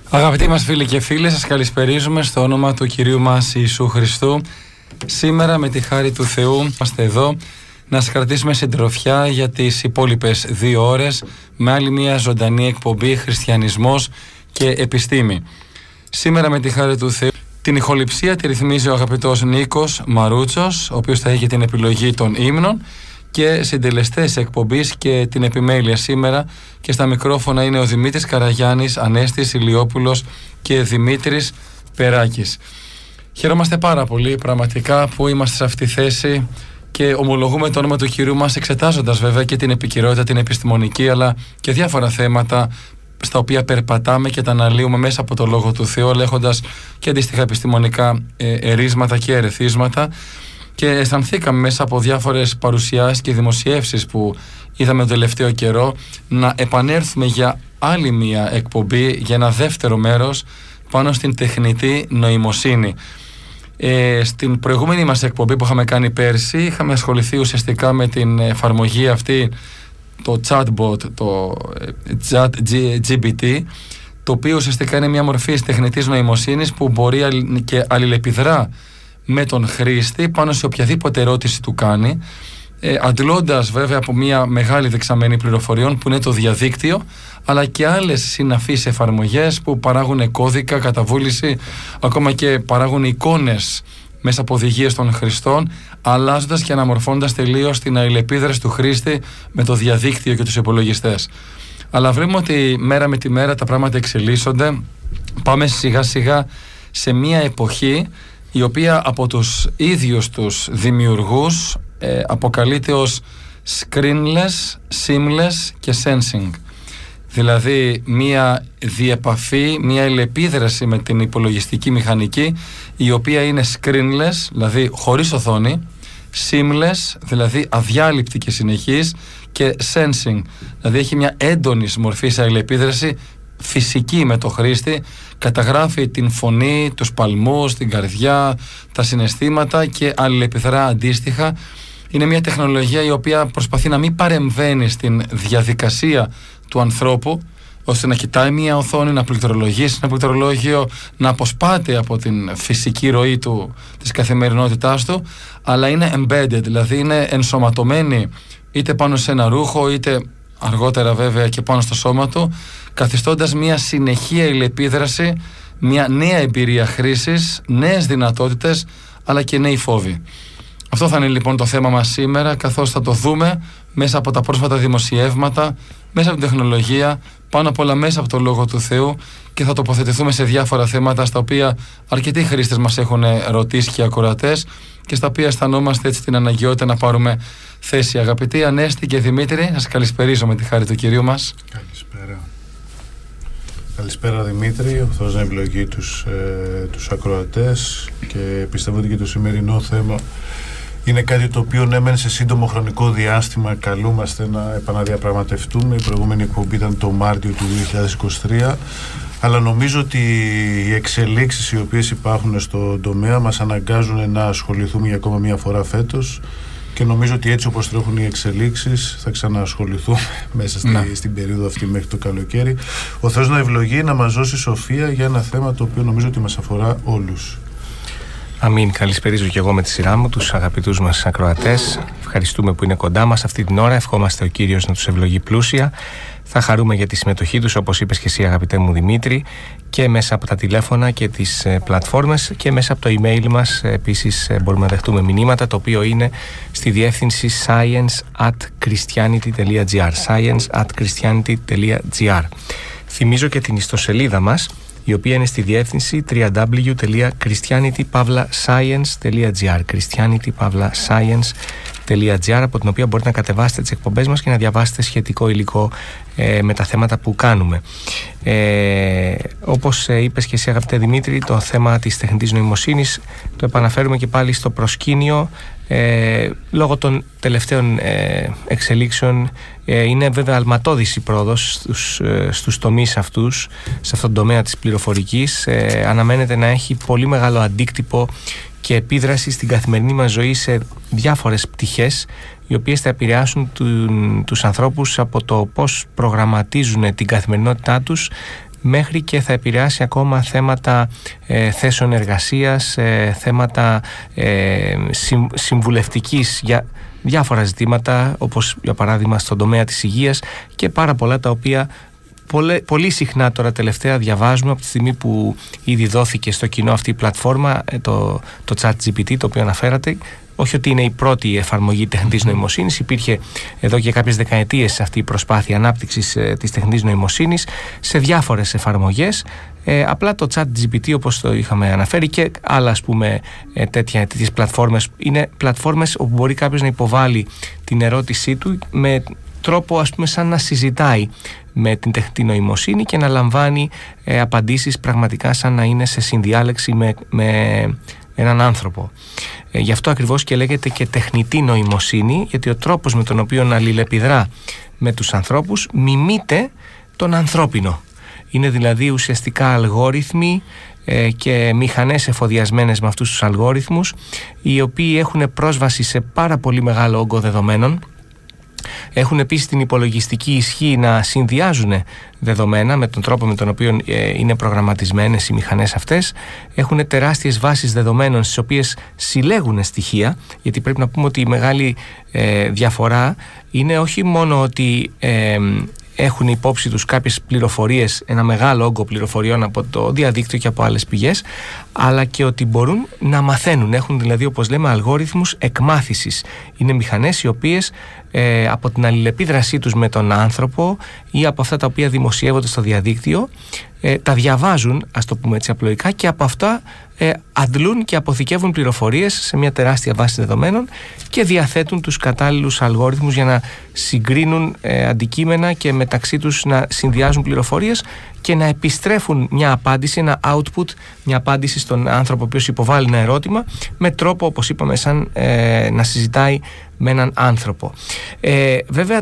Αγαπητοί μας φίλοι και φίλες, σας καλησπερίζουμε στο όνομα του Κυρίου μας Ιησού Χριστού. Σήμερα με τη χάρη του Θεού είμαστε εδώ να σας κρατήσουμε συντροφιά για τις υπόλοιπες 2 ώρες με άλλη μια ζωντανή εκπομπή Χριστιανισμός και Επιστήμη. Σήμερα με τη χάρη του Θεού την ηχοληψία τη ρυθμίζει ο αγαπητός Νίκος Μαρούτσος, ο οποίος θα έχει την επιλογή των ύμνων, και συντελεστές εκπομπής και την επιμέλεια σήμερα, και στα μικρόφωνα είναι ο Δημήτρης Καραγιάννης, Ανέστης Ηλιόπουλος και Δημήτρης Περάκης. Χαιρόμαστε πάρα πολύ πραγματικά που είμαστε σε αυτή τη θέση και ομολογούμε το όνομα του Κυρίου μας, εξετάζοντας βέβαια και την επικαιρότητα, την επιστημονική, αλλά και διάφορα θέματα στα οποία περπατάμε και τα αναλύουμε μέσα από το Λόγο του Θεού, έχοντας και αντίστοιχα επιστημονικά ερίσματα και ερεθίσματα. Και αισθανθήκαμε μέσα από διάφορες παρουσιάσεις και δημοσιεύσεις που είδαμε τον τελευταίο καιρό να επανέλθουμε για άλλη μια εκπομπή, για ένα δεύτερο μέρος πάνω στην τεχνητή νοημοσύνη. Στην προηγούμενη μας εκπομπή που είχαμε κάνει πέρσι, είχαμε ασχοληθεί ουσιαστικά με την εφαρμογή αυτή, το chatbot, το ChatGPT, το οποίο ουσιαστικά είναι μια μορφή τεχνητής νοημοσύνης που μπορεί και αλληλεπιδρά με τον χρήστη πάνω σε οποιαδήποτε ερώτηση του κάνει, αντλώντας βέβαια από μια μεγάλη δεξαμένη πληροφοριών που είναι το διαδίκτυο, αλλά και άλλες συναφείς εφαρμογές που παράγουν κώδικα, καταβούληση, ακόμα και παράγουν εικόνες μέσα από οδηγίες των χρηστών, αλλάζοντας και αναμορφώντας τελείως την αλληλεπίδραση του χρήστη με το διαδίκτυο και τους υπολογιστές. Αλλά βλέπουμε ότι μέρα με τη μέρα τα πράγματα εξελίσσονται. Πάμε σιγά σιγά σε μια εποχή η οποία από τους ίδιους τους δημιουργούς αποκαλείται ως screenless, seamless και sensing. Δηλαδή μία διεπαφή, μία αλληλεπίδραση με την υπολογιστική μηχανική, η οποία είναι screenless, δηλαδή χωρίς οθόνη, seamless, δηλαδή αδιάλειπτη και συνεχής, και sensing, δηλαδή έχει μια έντονη μορφή σε αλληλεπίδραση φυσική με το χρήστη, καταγράφει την φωνή, τους παλμούς, την καρδιά, τα συναισθήματα και αλληλεπιδρά αντίστοιχα. Είναι μια τεχνολογία η οποία προσπαθεί να μην παρεμβαίνει στην διαδικασία του ανθρώπου, ώστε να κοιτάει μια οθόνη, να πληκτρολογήσει ένα πληκτρολόγιο, να αποσπάται από την φυσική ροή της καθημερινότητάς του, αλλά είναι embedded, δηλαδή είναι ενσωματωμένη είτε πάνω σε ένα ρούχο, είτε αργότερα βέβαια και πάνω στο σώμα του, καθιστώντας μια συνεχή αλληλεπίδραση, μια νέα εμπειρία χρήσης, νέες δυνατότητες, αλλά και νέοι φόβοι. Αυτό θα είναι λοιπόν το θέμα μας σήμερα, καθώς θα το δούμε μέσα από τα πρόσφατα δημοσιεύματα, μέσα από την τεχνολογία, πάνω απ' όλα μέσα από το Λόγο του Θεού, και θα τοποθετηθούμε σε διάφορα θέματα στα οποία αρκετοί χρήστες μας έχουν ρωτήσει και ακροατές, και στα οποία αισθανόμαστε έτσι την αναγκαιότητα να πάρουμε θέση. Αγαπητοί Ανέστη και Δημήτρη, σας καλησπερίζω με τη χάρη του Κυρίου μας. Καλησπέρα. Καλησπέρα Δημήτρη, ο Θεός να ευλογεί τους ακροατές, και πιστεύω ότι και το σημερινό θέμα είναι κάτι το οποίο ναι μεν σε σύντομο χρονικό διάστημα καλούμαστε να επαναδιαπραγματευτούμε. Η προηγούμενη εκπομπή ήταν το Μάρτιο του 2023, αλλά νομίζω ότι οι εξελίξεις οι οποίες υπάρχουν στον τομέα μας αναγκάζουν να ασχοληθούμε για ακόμα μια φορά φέτος, και νομίζω ότι έτσι όπως τρέχουν οι εξελίξεις θα ξαναασχοληθούμε μέσα στην περίοδο αυτή μέχρι το καλοκαίρι. Ο Θεός να ευλογεί, να μας δώσει σοφία για ένα θέμα το οποίο νομίζω ότι μας αφορά όλους. Αμήν. Καλησπερίζω και εγώ με τη σειρά μου τους αγαπητούς μας ακροατές. Ευχαριστούμε που είναι κοντά μας αυτή την ώρα. Ευχόμαστε ο Κύριος να τους ευλογεί πλούσια. Θα χαρούμε για τη συμμετοχή τους, όπως είπες και εσύ αγαπητέ μου Δημήτρη, και μέσα από τα τηλέφωνα και τις πλατφόρμες, και μέσα από το email μας. Επίσης μπορούμε να δεχτούμε μηνύματα, το οποίο είναι στη διεύθυνση science@christianity.gr, science@christianity.gr. Θυμίζω και την ιστοσελίδα μας, η οποία είναι στη διεύθυνση www.christianity.science.gr, christianity.science.gr, από την οποία μπορείτε να κατεβάσετε τις εκπομπές μας και να διαβάσετε σχετικό υλικό με τα θέματα που κάνουμε. Όπως είπες και εσύ αγαπητέ Δημήτρη, το θέμα της τεχνητής νοημοσύνης το επαναφέρουμε και πάλι στο προσκήνιο λόγω των τελευταίων εξελίξεων. Είναι βέβαια αλματώδης η πρόοδος στους τομείς αυτούς, σε αυτόν τον τομέα της πληροφορικής. Αναμένεται να έχει πολύ μεγάλο αντίκτυπο και επίδραση στην καθημερινή μας ζωή σε διάφορες πτυχές, οι οποίες θα επηρεάσουν τους ανθρώπους από το πώς προγραμματίζουν την καθημερινότητά τους, μέχρι και θα επηρεάσει ακόμα θέματα θέσεων εργασίας, θέματα συμβουλευτικής για διάφορα ζητήματα, όπως για παράδειγμα στον τομέα της υγείας, και πάρα πολλά τα οποία πολύ συχνά τώρα τελευταία διαβάζουμε από τη στιγμή που ήδη δόθηκε στο κοινό αυτή η πλατφόρμα, το ChatGPT το οποίο αναφέρατε. Όχι ότι είναι η πρώτη εφαρμογή τεχνητής νοημοσύνης, υπήρχε εδώ και κάποιες δεκαετίες αυτή η προσπάθεια ανάπτυξης της τεχνητής νοημοσύνης σε διάφορες εφαρμογές. Απλά το ChatGPT, όπως το είχαμε αναφέρει, και άλλα τέτοιες πλατφόρμες, είναι πλατφόρμες όπου μπορεί κάποιος να υποβάλει την ερώτησή του με τρόπο σαν να συζητάει με την τεχνητή νοημοσύνη και να λαμβάνει απαντήσεις πραγματικά σαν να είναι σε συνδιάλεξη με έναν άνθρωπο. Γι' αυτό ακριβώς και λέγεται και τεχνητή νοημοσύνη, γιατί ο τρόπος με τον οποίο αλληλεπιδρά με τους ανθρώπους μιμείται τον ανθρώπινο. Είναι δηλαδή ουσιαστικά αλγόριθμοι και μηχανές εφοδιασμένες με αυτούς τους αλγόριθμους, οι οποίοι έχουν πρόσβαση σε πάρα πολύ μεγάλο όγκο δεδομένων. Έχουν επίσης την υπολογιστική ισχύ να συνδυάζουν δεδομένα με τον τρόπο με τον οποίο είναι προγραμματισμένες οι μηχανές αυτές. Έχουν τεράστιες βάσεις δεδομένων στις οποίες συλλέγουν στοιχεία, γιατί πρέπει να πούμε ότι η μεγάλη διαφορά είναι όχι μόνο ότι έχουν υπόψη τους κάποιες πληροφορίες, ένα μεγάλο όγκο πληροφοριών από το διαδίκτυο και από άλλες πηγές, αλλά και ότι μπορούν να μαθαίνουν. Έχουν δηλαδή, όπως λέμε, αλγόριθμους εκμάθησης. Είναι μηχανές οι οποίες από την αλληλεπίδρασή τους με τον άνθρωπο ή από αυτά τα οποία δημοσιεύονται στο διαδίκτυο τα διαβάζουν, ας το πούμε έτσι απλοϊκά, και από αυτά αντλούν και αποθηκεύουν πληροφορίες σε μια τεράστια βάση δεδομένων και διαθέτουν τους κατάλληλους αλγόριθμους για να συγκρίνουν αντικείμενα και μεταξύ τους να συνδυάζουν πληροφορίες και να επιστρέφουν μια απάντηση, ένα output, μια απάντηση στον άνθρωπο ο οποίος υποβάλλει ένα ερώτημα, με τρόπο, όπως είπαμε, σαν να συζητάει με έναν άνθρωπο. Βέβαια,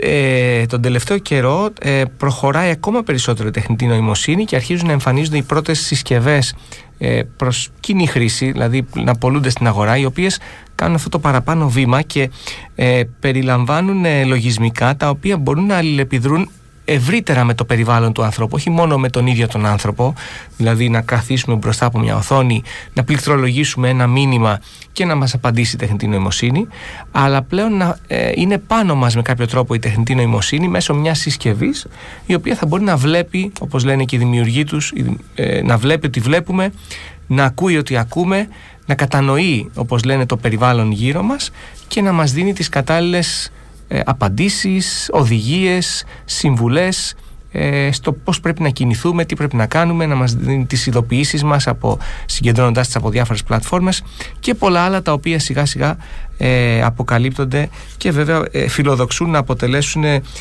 τον τελευταίο καιρό προχωράει ακόμα περισσότερο η τεχνητή νοημοσύνη και αρχίζουν να εμφανίζονται οι πρώτες συσκευές προς κοινή χρήση, δηλαδή να πωλούνται στην αγορά, οι οποίες κάνουν αυτό το παραπάνω βήμα και περιλαμβάνουν λογισμικά τα οποία μπορούν να αλληλεπιδρούν ευρύτερα με το περιβάλλον του ανθρώπου, όχι μόνο με τον ίδιο τον άνθρωπο, δηλαδή να καθίσουμε μπροστά από μια οθόνη, να πληκτρολογήσουμε ένα μήνυμα και να μας απαντήσει η τεχνητή νοημοσύνη, αλλά πλέον να είναι πάνω μας με κάποιο τρόπο η τεχνητή νοημοσύνη μέσω μιας συσκευής, η οποία θα μπορεί να βλέπει, όπως λένε και οι δημιουργοί τους, να βλέπει ότι βλέπουμε, να ακούει ότι ακούμε, να κατανοεί, όπως λένε, το περιβάλλον γύρω μας και να μας δίνει τις κατάλληλες απαντήσεις, οδηγίες, συμβουλές στο πώς πρέπει να κινηθούμε, τι πρέπει να κάνουμε, να μας δίνει τις ειδοποιήσεις μας συγκεντρώνοντας τις από διάφορες πλατφόρμες και πολλά άλλα τα οποία σιγά σιγά αποκαλύπτονται και βέβαια φιλοδοξούν να αποτελέσουν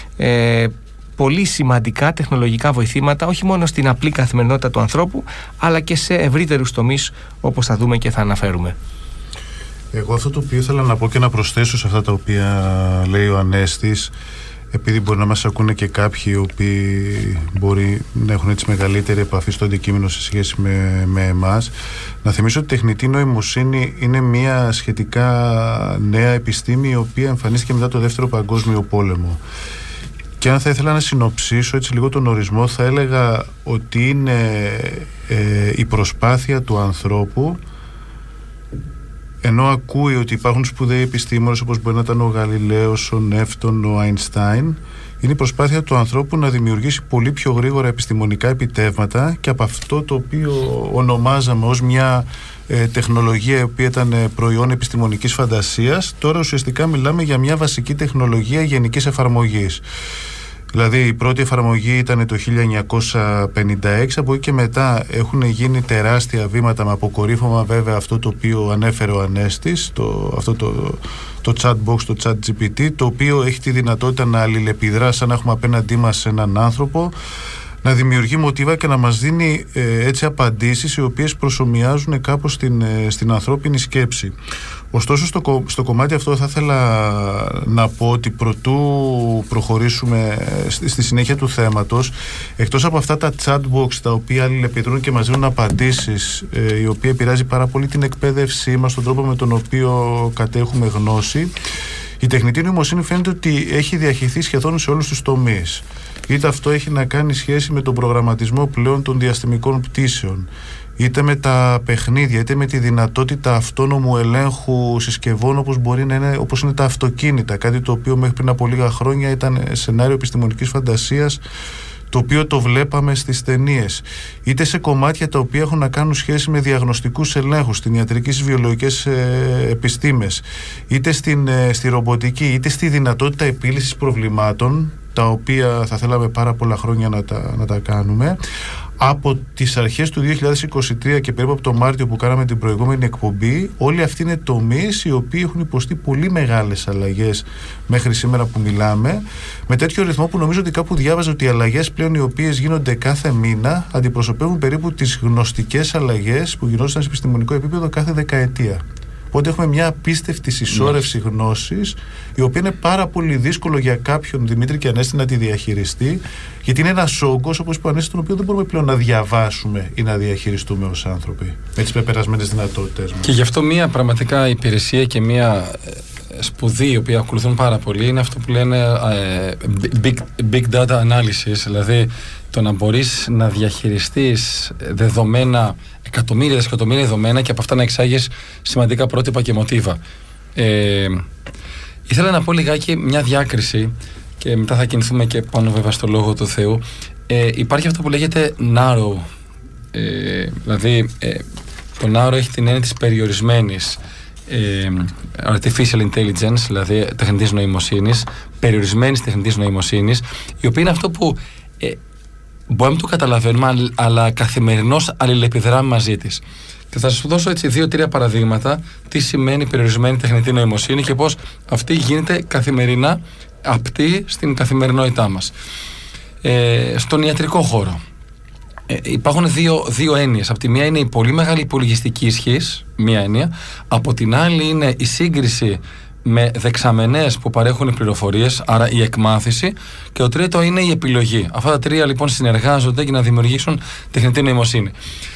πολύ σημαντικά τεχνολογικά βοηθήματα, όχι μόνο στην απλή καθημερινότητα του ανθρώπου, αλλά και σε ευρύτερους τομείς, όπως θα δούμε και θα αναφέρουμε. Εγώ αυτό το οποίο ήθελα να πω και να προσθέσω σε αυτά τα οποία λέει ο Ανέστης, επειδή μπορεί να μας ακούνε και κάποιοι οι οποίοι μπορεί να έχουν έτσι μεγαλύτερη επαφή στο αντικείμενο σε σχέση με εμάς, να θυμίσω ότι η τεχνητή νοημοσύνη είναι μια σχετικά νέα επιστήμη η οποία εμφανίστηκε μετά το Δεύτερο Παγκόσμιο Πόλεμο. Και αν θα ήθελα να συνοψίσω έτσι λίγο τον ορισμό, θα έλεγα ότι είναι η προσπάθεια του ανθρώπου, ενώ ακούει ότι υπάρχουν σπουδαίοι επιστήμονες όπως μπορεί να ήταν ο Γαλιλαίος, ο Νεύτων, ο Αϊνστάιν, είναι η προσπάθεια του ανθρώπου να δημιουργήσει πολύ πιο γρήγορα επιστημονικά επιτεύγματα και από αυτό το οποίο ονομάζαμε ως μια τεχνολογία η οποία ήταν προϊόν επιστημονικής φαντασίας, τώρα ουσιαστικά μιλάμε για μια βασική τεχνολογία γενικής εφαρμογής. Δηλαδή η πρώτη εφαρμογή ήταν το 1956, από εκεί και μετά έχουν γίνει τεράστια βήματα με αποκορύφωμα βέβαια αυτό το οποίο ανέφερε ο Ανέστης, το chatbox, το ChatGPT, το οποίο έχει τη δυνατότητα να αλληλεπιδρά σαν να έχουμε απέναντί μας σε έναν άνθρωπο, να δημιουργεί μοτίβα και να μας δίνει έτσι απαντήσεις οι οποίες προσομοιάζουν κάπως στην ανθρώπινη σκέψη. Ωστόσο στο κομμάτι αυτό θα ήθελα να πω ότι προτού προχωρήσουμε στη συνέχεια του θέματος, εκτός από αυτά τα chatbox τα οποία αλληλεπιδρούν και μας δίνουν απαντήσεις, η οποία επηρεάζει πάρα πολύ την εκπαίδευσή μας, τον τρόπο με τον οποίο κατέχουμε γνώση, η τεχνητή νοημοσύνη φαίνεται ότι έχει διαχυθεί σχεδόν σε όλους τους τομείς. είτε αυτό έχει να κάνει σχέση με τον προγραμματισμό πλέον των διαστημικών πτήσεων, είτε με τα παιχνίδια, είτε με τη δυνατότητα αυτόνομου ελέγχου συσκευών όπως είναι τα αυτοκίνητα, κάτι το οποίο μέχρι πριν από λίγα χρόνια ήταν σενάριο επιστημονικής φαντασίας, το οποίο το βλέπαμε στις ταινίες, είτε σε κομμάτια τα οποία έχουν να κάνουν σχέση με διαγνωστικούς ελέγχους, στην ιατρική, στις βιολογικές επιστήμες, είτε στη ρομποτική, είτε στη δυνατότητα επίλυσης προβλημάτων, τα οποία θα θέλαμε πάρα πολλά χρόνια να τα κάνουμε. Από τις αρχές του 2023 και περίπου από το Μάρτιο που κάναμε την προηγούμενη εκπομπή, όλοι αυτοί είναι τομείς οι οποίοι έχουν υποστεί πολύ μεγάλες αλλαγές μέχρι σήμερα που μιλάμε, με τέτοιο ρυθμό που νομίζω ότι κάπου διάβαζα ότι οι αλλαγές πλέον οι οποίες γίνονται κάθε μήνα αντιπροσωπεύουν περίπου τις γνωστικές αλλαγές που γινόταν σε επιστημονικό επίπεδο κάθε δεκαετία. Οπότε έχουμε μια απίστευτη συσσόρευση γνώσης, η οποία είναι πάρα πολύ δύσκολο για κάποιον, Δημήτρη και Ανέστη, να τη διαχειριστεί, γιατί είναι ένας όγκος, όπως είπε ο Ανέστης, τον οποίο δεν μπορούμε πλέον να διαβάσουμε ή να διαχειριστούμε ως άνθρωποι με τις πεπερασμένες δυνατότητες μας. Και γι' αυτό μια πραγματικά υπηρεσία και μια σπουδή, η οποία ακολουθούν πάρα πολύ, είναι αυτό που λένε big data analysis, δηλαδή το να μπορείς να διαχειριστείς δεδομένα, εκατομμύρια δεδομένα, και από αυτά να εξάγεις σημαντικά πρότυπα και μοτίβα. Ήθελα να πω λιγάκι μια διάκριση και μετά θα κινηθούμε και πάνω βέβαια στο λόγο του Θεού. Υπάρχει αυτό που λέγεται narrow, δηλαδή το narrow έχει την έννοια της περιορισμένης artificial intelligence, δηλαδή τεχνητής νοημοσύνης, περιορισμένης τεχνητής νοημοσύνης, η οποία είναι αυτό που μπορεί να το καταλαβαίνουμε, αλλά καθημερινώς αλληλεπιδράμε μαζί της. Και θα σας δώσω έτσι 2-3 παραδείγματα τι σημαίνει περιορισμένη τεχνητή νοημοσύνη και πώς αυτή γίνεται καθημερινά απτή στην καθημερινότητά μας. Στον ιατρικό χώρο υπάρχουν δύο έννοιες. Από τη μία είναι η πολύ μεγάλη υπολογιστική ισχύς, μία έννοια. Από την άλλη είναι η σύγκριση με δεξαμενές που παρέχουν οι πληροφορίες, άρα η εκμάθηση. Και το τρίτο είναι η επιλογή. Αυτά τα τρία λοιπόν συνεργάζονται για να δημιουργήσουν τεχνητή νοημοσύνη.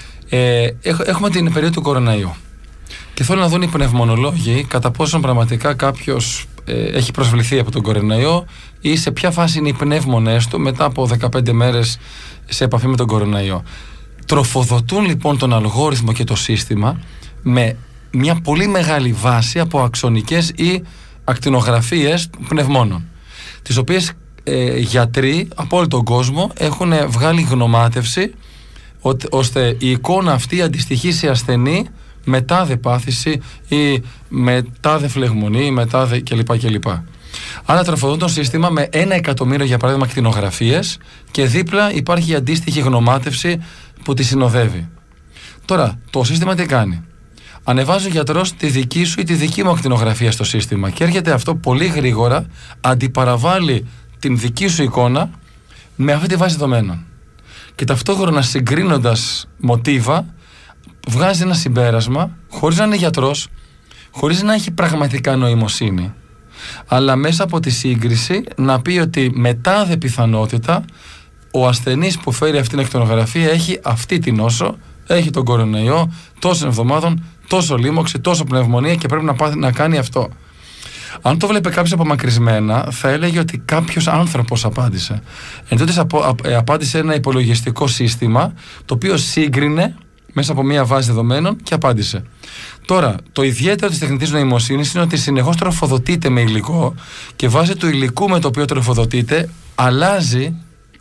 Έχουμε την περίοδο του κοροναϊού και θέλω να δουν οι πνευμονολόγοι κατά πόσον πραγματικά κάποιος έχει προσβληθεί από τον κοροναϊό ή σε ποια φάση είναι οι πνεύμονες του μετά από 15 μέρες σε επαφή με τον κοροναϊό. Τροφοδοτούν λοιπόν τον αλγόριθμο και το σύστημα με μια πολύ μεγάλη βάση από αξονικές ή ακτινογραφίες πνευμόνων, τις οποίες γιατροί από όλο τον κόσμο έχουν βγάλει γνωμάτευση ώστε η εικόνα αυτή αντιστοιχεί σε ασθενή με τάδε πάθηση ή με τάδε φλεγμονή ή με τάδε κλπ. Άρα τροφοδοτούν το σύστημα με 1 εκατομμύριο για παράδειγμα ακτινογραφίες και δίπλα υπάρχει η αντίστοιχη γνωμάτευση που τη συνοδεύει. Τώρα το σύστημα τι κάνει? Ανεβάζει ο γιατρός τη δική σου ή τη δική μου ακτινογραφία στο σύστημα και έρχεται αυτό πολύ γρήγορα, αντιπαραβάλλει την δική σου εικόνα με αυτή τη βάση δεδομένων. Και ταυτόχρονα συγκρίνοντας μοτίβα, βγάζει ένα συμπέρασμα, χωρίς να είναι γιατρός, χωρίς να έχει πραγματικά νοημοσύνη, αλλά μέσα από τη σύγκριση να πει ότι μετά δε πιθανότητα ο ασθενής που φέρει αυτήν την ακτινογραφία έχει αυτή την νόσο, έχει τον κορονοϊό τόσων εβδομάδων, τόσο λίμωξη, τόσο πνευμονία και πρέπει να κάνει αυτό. Αν το βλέπει κάποιος απομακρυσμένα, θα έλεγε ότι κάποιος άνθρωπος απάντησε. Εν τότε απάντησε ένα υπολογιστικό σύστημα, το οποίο σύγκρινε μέσα από μια βάση δεδομένων και απάντησε. Τώρα, το ιδιαίτερο της τεχνητής νοημοσύνης είναι ότι συνεχώς τροφοδοτείται με υλικό και βάσει του υλικού με το οποίο τροφοδοτείται, αλλάζει,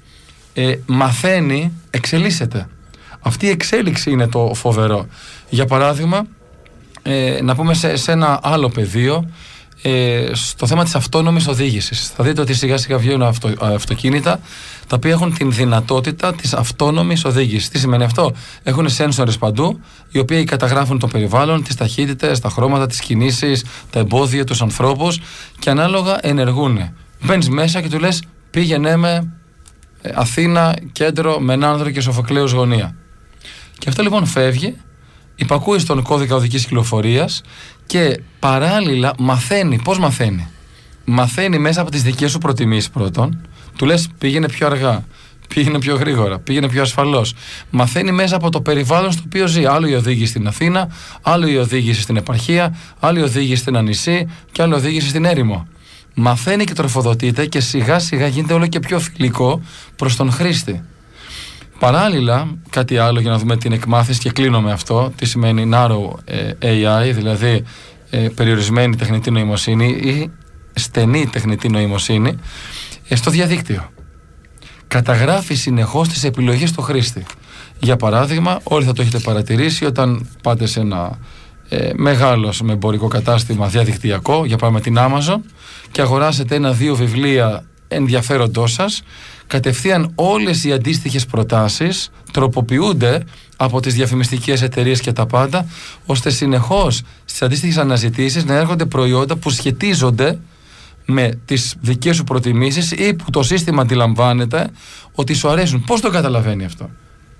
μαθαίνει, εξελίσσεται. Αυτή η εξέλιξη είναι το φοβερό. Για παράδειγμα, να πούμε σε ένα άλλο πεδίο, στο θέμα της αυτόνομης οδήγησης. Θα δείτε ότι σιγά σιγά βγαίνουν αυτοκίνητα τα οποία έχουν την δυνατότητα της αυτόνομης οδήγησης. Τι σημαίνει αυτό? Έχουν σένσορες παντού, οι οποίοι καταγράφουν το περιβάλλον, τις ταχύτητες, τα χρώματα, τις κινήσεις, τα εμπόδια, τους ανθρώπους και ανάλογα ενεργούν. Μπαίνεις μέσα και του λες πήγαινε με Αθήνα, κέντρο, Μενάνδρο και Σοφοκλέους γωνία. Και αυτό λοιπόν φεύγει, υπακούει στον κώδικα οδικής κυκλοφορίας και παράλληλα μαθαίνει. Πώς μαθαίνει? Μαθαίνει μέσα από τις δικές σου προτιμήσεις πρώτον. Του λες πήγαινε πιο αργά, πήγαινε πιο γρήγορα, πήγαινε πιο ασφαλώς. Μαθαίνει μέσα από το περιβάλλον στο οποίο ζει. Άλλο η οδήγηση στην Αθήνα, άλλο η οδήγηση στην επαρχία, άλλο η οδήγηση στην Ανησή και άλλο η οδήγηση στην έρημο. μαθαίνει και τροφοδοτείται και σιγά σιγά γίνεται όλο και πιο φιλικό προς τον χρήστη. Παράλληλα, κάτι άλλο για να δούμε την εκμάθηση, και κλείνω με αυτό, τι σημαίνει narrow AI, δηλαδή περιορισμένη τεχνητή νοημοσύνη ή στενή τεχνητή νοημοσύνη, στο διαδίκτυο. Καταγράφει συνεχώς τις επιλογές του χρήστη. Για παράδειγμα, όλοι θα το έχετε παρατηρήσει όταν πάτε σε ένα μεγάλο εμπορικό κατάστημα διαδικτυακό, για πάμε την Amazon, και αγοράσετε 1-2 βιβλία ενδιαφέροντός σας, κατευθείαν όλες οι αντίστοιχες προτάσεις τροποποιούνται από τις διαφημιστικές εταιρείες και τα πάντα, ώστε συνεχώς στις αντίστοιχες αναζητήσεις να έρχονται προϊόντα που σχετίζονται με τις δικές σου προτιμήσεις ή που το σύστημα αντιλαμβάνεται ότι σου αρέσουν. Πώς το καταλαβαίνει αυτό?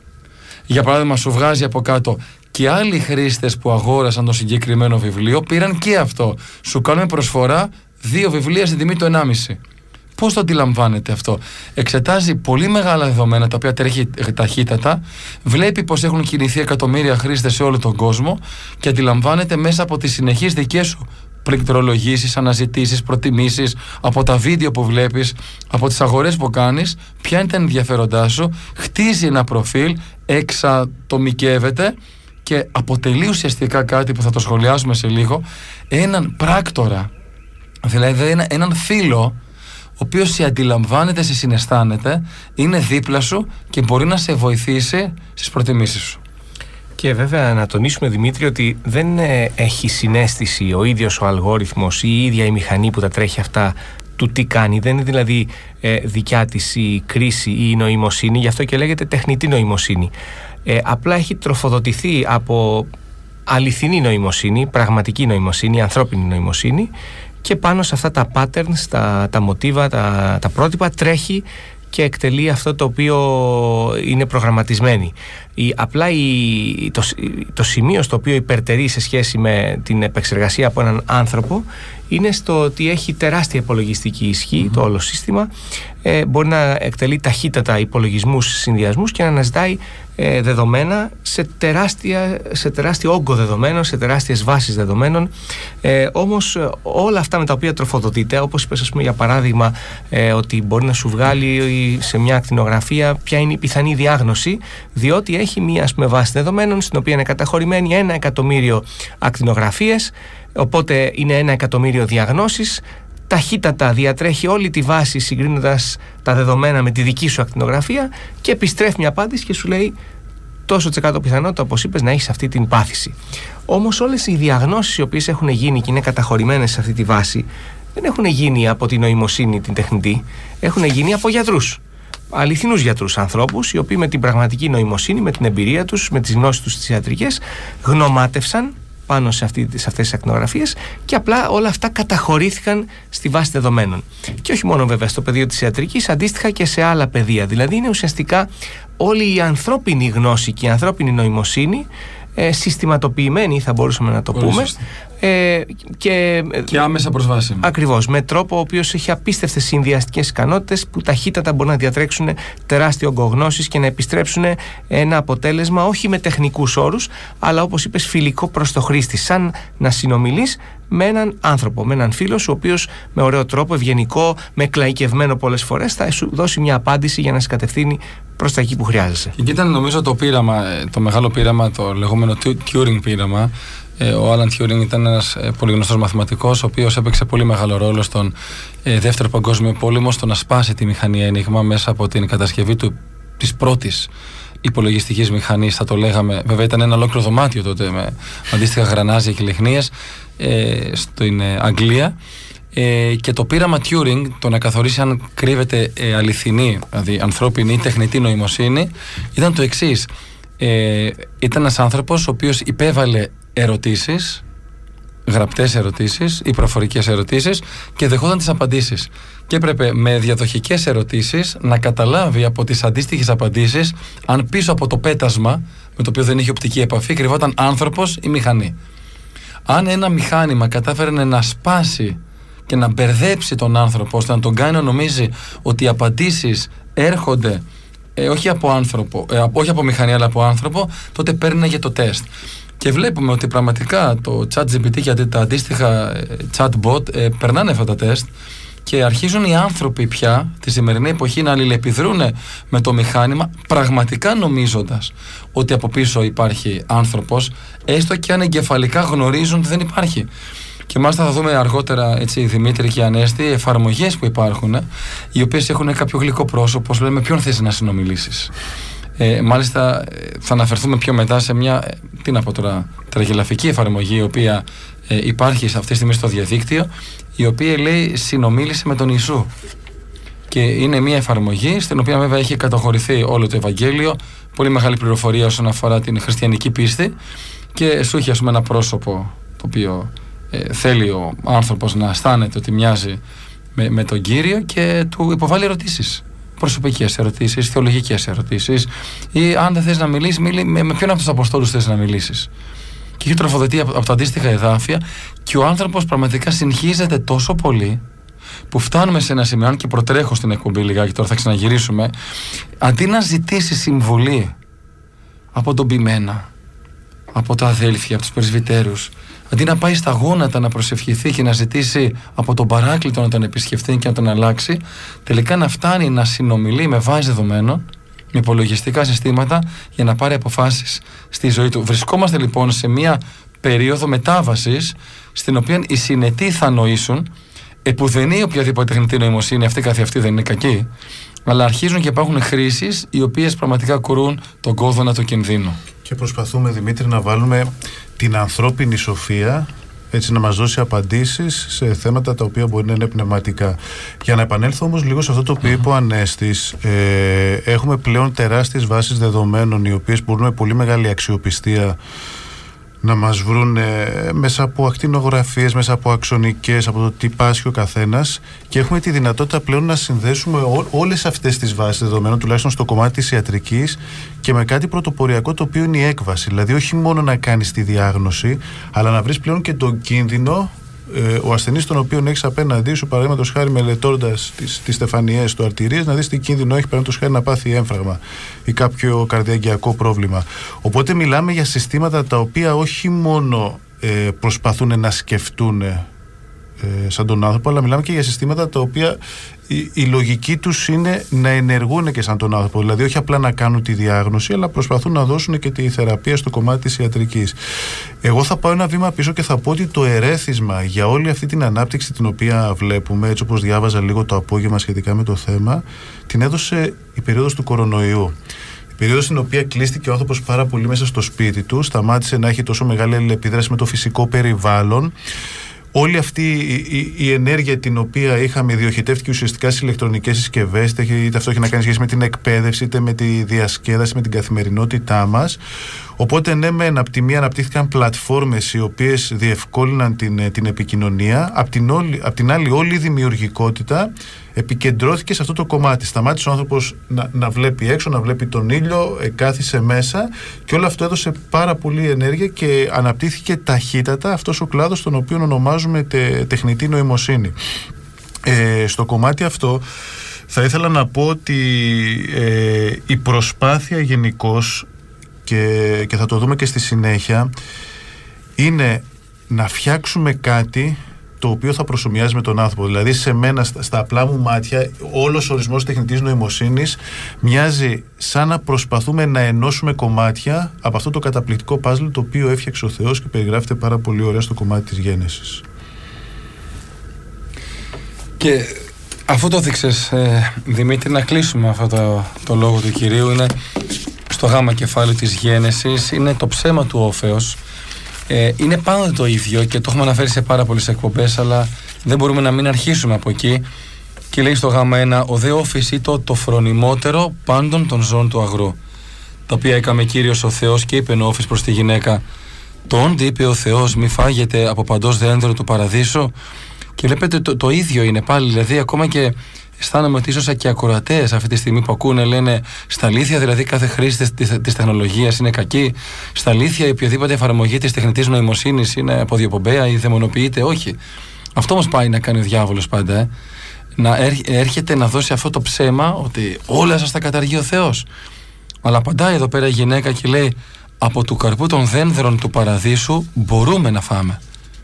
Για παράδειγμα, σου βγάζει από κάτω και άλλοι χρήστες που αγόρασαν το συγκεκριμένο βιβλίο πήραν και αυτό. Σου κάνουμε προσφορά 2 βιβλία στην τιμή του 1,5. Πώς το αντιλαμβάνεται αυτό? Εξετάζει πολύ μεγάλα δεδομένα τα οποία τρέχει ταχύτατα, βλέπει πως έχουν κινηθεί εκατομμύρια χρήστες σε όλο τον κόσμο και αντιλαμβάνεται μέσα από τις συνεχείς δικές σου πληκτρολογήσεις, αναζητήσεις, προτιμήσεις, από τα βίντεο που βλέπεις, από τις αγορές που κάνεις, ποια είναι τα ενδιαφέροντά σου, χτίζει ένα προφίλ, εξατομικεύεται και αποτελεί ουσιαστικά κάτι που θα το σχολιάσουμε σε λίγο, έναν πράκτορα, δηλαδή έναν φίλο, ο οποίος σε αντιλαμβάνεται, σε συναισθάνεται, είναι δίπλα σου και μπορεί να σε βοηθήσει στις προτιμήσεις σου. Και βέβαια να τονίσουμε, Δημήτρη, ότι δεν έχει συναίσθηση ο ίδιος ο αλγόριθμος ή η ίδια η μηχανή που τα τρέχει αυτά του τι κάνει. Δεν είναι δηλαδή δικιά της η κρίση ή η νοημοσύνη, γι' αυτό και λέγεται τεχνητή νοημοσύνη. Απλά έχει τροφοδοτηθεί από αληθινή νοημοσύνη, πραγματική νοημοσύνη, ανθρώπινη νοημοσύνη, και πάνω σε αυτά τα patterns, τα μοτίβα, τα πρότυπα τρέχει και εκτελεί αυτό το οποίο είναι προγραμματισμένη. Απλά το σημείο στο οποίο υπερτερεί σε σχέση με την επεξεργασία από έναν άνθρωπο είναι στο ότι έχει τεράστια υπολογιστική ισχύ το όλο σύστημα, μπορεί να εκτελεί ταχύτατα υπολογισμούς, συνδυασμούς και να αναζητάει δεδομένα σε τεράστιο όγκο δεδομένων, σε τεράστιες βάσεις δεδομένων. Όμως όλα αυτά με τα οποία τροφοδοτείται, όπως είπες, ας πούμε, για παράδειγμα, ότι μπορεί να σου βγάλει σε μια ακτινογραφία ποια είναι η πιθανή διάγνωση, διότι έχει μια, ας πούμε, βάση δεδομένων στην οποία είναι καταχωρημένη 1 εκατομμύριο ακτινογραφίες, οπότε είναι 1 εκατομμύριο διαγνώσεις. Ταχύτατα διατρέχει όλη τη βάση συγκρίνοντας τα δεδομένα με τη δική σου ακτινογραφία και επιστρέφει μια απάντηση και σου λέει τόσο % πιθανότητα, όπως είπες, να έχεις αυτή την πάθηση. Όμως όλες οι διαγνώσεις οι οποίες έχουν γίνει και είναι καταχωρημένες σε αυτή τη βάση δεν έχουν γίνει από την νοημοσύνη την τεχνητή, έχουν γίνει από γιατρούς. Αληθινούς γιατρούς, ανθρώπους οι οποίοι με την πραγματική νοημοσύνη, με την εμπειρία τους, με τις γνώσεις τους στις ιατρικές, γνωμάτευσαν πάνω σε αυτές τις ακτινογραφίες και απλά όλα αυτά καταχωρήθηκαν στη βάση δεδομένων. Και όχι μόνο βέβαια στο πεδίο της ιατρικής, αντίστοιχα και σε άλλα πεδία. Δηλαδή είναι ουσιαστικά όλη η ανθρώπινη γνώση και η ανθρώπινη νοημοσύνη συστηματοποιημένη, θα μπορούσαμε να το πούμε, και άμεσα προσβάσιμη. Ακριβώς, με τρόπο ο οποίος έχει απίστευτες συνδυαστικές ικανότητες που ταχύτατα μπορούν να διατρέξουν τεράστιο όγκο γνώσης και να επιστρέψουν ένα αποτέλεσμα όχι με τεχνικούς όρους, αλλά όπως είπες, φιλικό προς το χρήστη, σαν να συνομιλείς με έναν άνθρωπο, με έναν φίλο σου, ο οποίος με ωραίο τρόπο, ευγενικό, με κλαϊκευμένο πολλές φορές, θα σου δώσει μια απάντηση για να σε κατευθύνει προς τα εκεί που χρειάζεσαι. Και ήταν, νομίζω, το πείραμα, το μεγάλο πείραμα, το λεγόμενο Turing πείραμα. Ο Άλαν Τιούρινγκ ήταν ένας πολύ γνωστός μαθηματικός, ο οποίος έπαιξε πολύ μεγάλο ρόλο στον Δεύτερο Παγκόσμιο Πόλεμο, στο να σπάσει τη μηχανή Ένιγμα μέσα από την κατασκευή της πρώτης υπολογιστικής μηχανής, θα το λέγαμε. Βέβαια ήταν ένα ολόκληρο δωμάτιο τότε με αντίστοιχα γρανάζια και λιχνίες στην Αγγλία. Και το πείραμα Turing, το να καθορίσει αν κρύβεται αληθινή, δηλαδή ανθρώπινη ή τεχνητή νοημοσύνη, ήταν το εξής. Ήταν ένας άνθρωπος ο οποίος υπέβαλε ερωτήσεις, γραπτές ερωτήσεις ή προφορικές ερωτήσεις, και δεχόταν τις απαντήσεις. Και έπρεπε με διαδοχικές ερωτήσεις να καταλάβει από τις αντίστοιχες απαντήσεις αν πίσω από το πέτασμα, με το οποίο δεν είχε οπτική επαφή, κρυβόταν άνθρωπος ή μηχανή. Αν ένα μηχάνημα κατάφερε να σπάσει και να μπερδέψει τον άνθρωπο, ώστε να τον κάνει να νομίζει ότι οι απαντήσεις έρχονται όχι από άνθρωπο, όχι από μηχανή αλλά από άνθρωπο, τότε παίρνει το τεστ. Και βλέπουμε ότι πραγματικά το ChatGPT και τα αντίστοιχα chatbot περνάνε αυτά τα τεστ. και αρχίζουν οι άνθρωποι πια τη σημερινή εποχή να αλληλεπιδρούν με το μηχάνημα, πραγματικά νομίζοντας ότι από πίσω υπάρχει άνθρωπος, έστω και αν εγκεφαλικά γνωρίζουν ότι δεν υπάρχει. Και μάλιστα θα δούμε αργότερα, έτσι, Δημήτρη και Ανέστη, εφαρμογές που υπάρχουν, οι οποίες έχουν κάποιο γλυκό πρόσωπο, σου λένε με ποιον θες να συνομιλήσεις. Μάλιστα θα αναφερθούμε πιο μετά σε μια, τι να πω τώρα, τραγελαφική εφαρμογή, η οποία υπάρχει αυτή τη στιγμή στο διαδίκτυο, η οποία λέει συνομίλησε με τον Ιησού. Και είναι μια εφαρμογή στην οποία βέβαια έχει καταχωρηθεί όλο το Ευαγγέλιο, πολύ μεγάλη πληροφορία όσον αφορά την χριστιανική πίστη, και σου έχει, ας πούμε, ένα πρόσωπο το οποίο θέλει ο άνθρωπος να αισθάνεται ότι μοιάζει με τον Κύριο, και του υποβάλλει ερωτήσεις, προσωπικές ερωτήσεις, θεολογικές ερωτήσεις, ή αν δεν θες να μιλήσεις, με ποιον από τους Αποστόλους θες να μιλήσεις. Και έχει τροφοδοτεί από τα αντίστοιχα εδάφια, και ο άνθρωπος πραγματικά συγχύζεται τόσο πολύ που φτάνουμε σε ένα σημείο, αν και προτρέχω στην εκπομπή λιγάκι, τώρα θα ξαναγυρίσουμε, αντί να ζητήσει συμβουλή από τον ποιμένα, από τα αδέλφια, από τους πρεσβυτέρους, αντί να πάει στα γόνατα να προσευχηθεί και να ζητήσει από τον Παράκλητο να τον επισκεφτεί και να τον αλλάξει, τελικά να φτάνει να συνομιλεί με βάση δεδομένων, με υπολογιστικά συστήματα, για να πάρει αποφάσεις στη ζωή του. Βρισκόμαστε λοιπόν σε μια περίοδο μετάβασης, στην οποία οι συνετοί θα νοήσουν, επουδενή οποιαδήποτε τεχνητή νοημοσύνη, αυτή καθ' αυτή δεν είναι κακή, αλλά αρχίζουν και υπάρχουν χρήσεις οι οποίες πραγματικά κουρούν τον κόδωνα του κινδύνου. Και προσπαθούμε, Δημήτρη, να βάλουμε την ανθρώπινη σοφία, έτσι, να μας δώσει απαντήσεις σε θέματα τα οποία μπορεί να είναι πνευματικά. Για να επανέλθω όμως λίγο σε αυτό το οποίο είπε ο Ανέστης, έχουμε πλέον τεράστιες βάσεις δεδομένων, οι οποίες μπορούν με πολύ μεγάλη αξιοπιστία να μας βρουν μέσα από ακτινογραφίες, μέσα από αξονικές, από το τι πάσχει ο καθένας, και έχουμε τη δυνατότητα πλέον να συνδέσουμε όλες αυτές τις βάσεις δεδομένων, τουλάχιστον στο κομμάτι της ιατρικής, και με κάτι πρωτοποριακό, το οποίο είναι η έκβαση. Δηλαδή όχι μόνο να κάνεις τη διάγνωση, αλλά να βρεις πλέον και τον κίνδυνο, ο ασθενής τον οποίο έχεις απέναντί σου, παραδείγματος χάρη μελετώντας τις στεφανιές του αρτηρίες, να δεις τι κίνδυνο έχει, παραδείγματος χάρη, να πάθει έμφραγμα ή κάποιο καρδιαγγειακό πρόβλημα. Οπότε μιλάμε για συστήματα τα οποία όχι μόνο προσπαθούν να σκεφτούν σαν τον άνθρωπο, αλλά μιλάμε και για συστήματα τα οποία η λογική τους είναι να ενεργούν και σαν τον άνθρωπο. Δηλαδή όχι απλά να κάνουν τη διάγνωση, αλλά προσπαθούν να δώσουν και τη θεραπεία στο κομμάτι της ιατρικής. Εγώ θα πάω ένα βήμα πίσω και θα πω ότι το ερέθισμα για όλη αυτή την ανάπτυξη την οποία βλέπουμε, έτσι όπως διάβαζα λίγο το απόγευμα σχετικά με το θέμα, την έδωσε η περίοδος του κορονοϊού. Η περίοδος στην οποία κλείστηκε ο άνθρωπος πάρα πολύ μέσα στο σπίτι του, σταμάτησε να έχει τόσο μεγάλη αλληλεπίδραση με το φυσικό περιβάλλον. Όλη αυτή η ενέργεια την οποία είχαμε διοχετεύτηκε ουσιαστικά στις ηλεκτρονικές συσκευές, είτε αυτό έχει να κάνει σχέση με την εκπαίδευση, είτε με τη διασκέδαση, με την καθημερινότητά μας. Οπότε ναι, απ' τη μία αναπτύχθηκαν πλατφόρμες οι οποίες διευκόλυναν την επικοινωνία, απ' την άλλη όλη η δημιουργικότητα επικεντρώθηκε σε αυτό το κομμάτι. Σταμάτησε ο άνθρωπος να βλέπει έξω, να βλέπει τον ήλιο, κάθισε μέσα, και όλο αυτό έδωσε πάρα πολύ ενέργεια και αναπτύχθηκε ταχύτατα αυτός ο κλάδος, τον οποίο ονομάζουμε τεχνητή νοημοσύνη. Στο κομμάτι αυτό θα ήθελα να πω ότι η προσπάθεια γενικώς, και θα το δούμε και στη συνέχεια, είναι να φτιάξουμε κάτι το οποίο θα προσομοιάζει με τον άνθρωπο. Δηλαδή σε μένα, στα απλά μου μάτια, όλος ο ορισμός τεχνητής νοημοσύνης μοιάζει σαν να προσπαθούμε να ενώσουμε κομμάτια από αυτό το καταπληκτικό παζλ το οποίο έφτιαξε ο Θεός και περιγράφεται πάρα πολύ ωραία στο κομμάτι της γέννησης. Και αφού το δείξες, Δημήτρη, να κλείσουμε αυτό το λόγο του Κυρίου. Είναι στο γάμα κεφάλαιο της γέννησης, είναι το ψέμα του όφεως. Είναι πάντοτε το ίδιο και το έχουμε αναφέρει σε πάρα πολλές εκπομπές, αλλά δεν μπορούμε να μην αρχίσουμε από εκεί. Και λέει στο γάμα 1: ο δε όφης ήτο το φρονιμότερο πάντων των ζώων του αγρού, τα οποία έκαμε Κύριος ο Θεός, και είπε ο όφης προς τη γυναίκα: το όντι είπε ο Θεός, μη φάγετε από παντός δέντρο του παραδείσου. Και βλέπετε το ίδιο είναι πάλι, δηλαδή ακόμα και αισθάνομαι ότι ίσως και ακροατές αυτή τη στιγμή που ακούνε λένε στα αλήθεια, δηλαδή κάθε χρήση της τεχνολογίας είναι κακή, στα αλήθεια η οποιαδήποτε εφαρμογή της τεχνητής νοημοσύνης είναι αποδιοπομπαία ή δαιμονοποιείται. Όχι. Αυτό όμως πάει να κάνει ο διάβολος πάντα, να έρχεται να δώσει αυτό το ψέμα ότι όλα σας τα καταργεί ο Θεός. Αλλά απαντάει εδώ πέρα η γυναίκα και λέει: από του καρπού των δένδρων του παραδείσου μπορούμε να φάμε.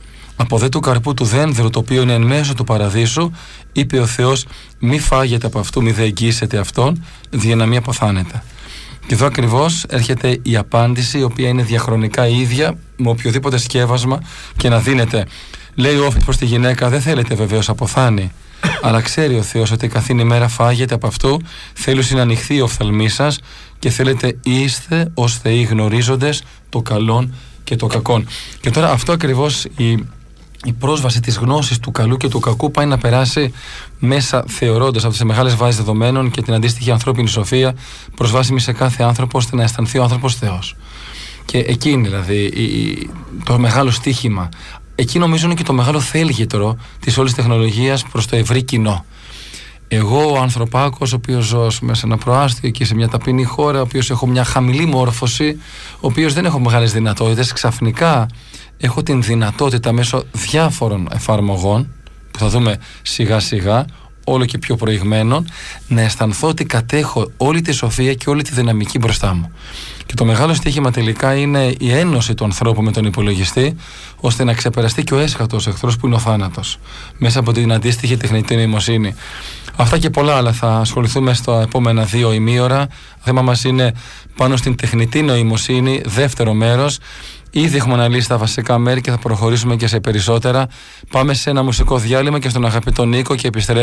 Από δε του καρπού του δένδρου το οποίο είναι εν μέσω του παραδείσου, είπε ο Θεός, μη φάγετε από αυτού, μη δε εγγύσετε αυτόν, για να μην αποθάνετε. Και εδώ ακριβώς έρχεται η απάντηση, η οποία είναι διαχρονικά ίδια με οποιοδήποτε σκεύασμα και να δίνεται. Λέει ο όφης προς τη γυναίκα, δεν θέλετε βεβαίως αποθάνει, αλλά ξέρει ο Θεός ότι καθήν ημέρα φάγετε από αυτού, θέλει να ανοιχθεί ο οφθαλμής σας και θέλετε είστε ως θεοί γνωρίζοντες το καλόν και το κακόν. Και τώρα αυτό ακριβώς η πρόσβαση της γνώσης του καλού και του κακού πάει να περάσει μέσα, θεωρώντας από τις μεγάλες βάσεις δεδομένων και την αντίστοιχη ανθρώπινη σοφία, προσβάσιμη σε κάθε άνθρωπο, ώστε να αισθανθεί ο άνθρωπος Θεός. Και εκεί είναι δηλαδή το μεγάλο στίχημα. Εκεί νομίζω είναι και το μεγάλο θέλγητρο της όλης τεχνολογίας προς το ευρύ κοινό. Εγώ, ο ανθρωπάκος, ο οποίος ζω μέσα σε ένα προάστιο και σε μια ταπεινή χώρα, ο οποίος έχω μια χαμηλή μόρφωση, ο οποίος δεν έχω μεγάλες δυνατότητες, ξαφνικά έχω την δυνατότητα μέσω διάφορων εφαρμογών, που θα δούμε σιγά σιγά, όλο και πιο προηγμένων, να αισθανθώ ότι κατέχω όλη τη σοφία και όλη τη δυναμική μπροστά μου. Και το μεγάλο στοίχημα τελικά είναι η ένωση του ανθρώπου με τον υπολογιστή, ώστε να ξεπεραστεί και ο έσχατος εχθρός που είναι ο θάνατος, μέσα από την αντίστοιχη τεχνητή νοημοσύνη. Αυτά και πολλά άλλα θα ασχοληθούμε στα επόμενα 2 ημίωρα. Το θέμα μας είναι πάνω στην τεχνητή νοημοσύνη, δεύτερο μέρος. Ήδη έχουμε αναλύσει τα βασικά μέρη και θα προχωρήσουμε και σε περισσότερα. Πάμε σε ένα μουσικό διάλειμμα και στον αγαπητό Νίκο και επιστρέφουμε.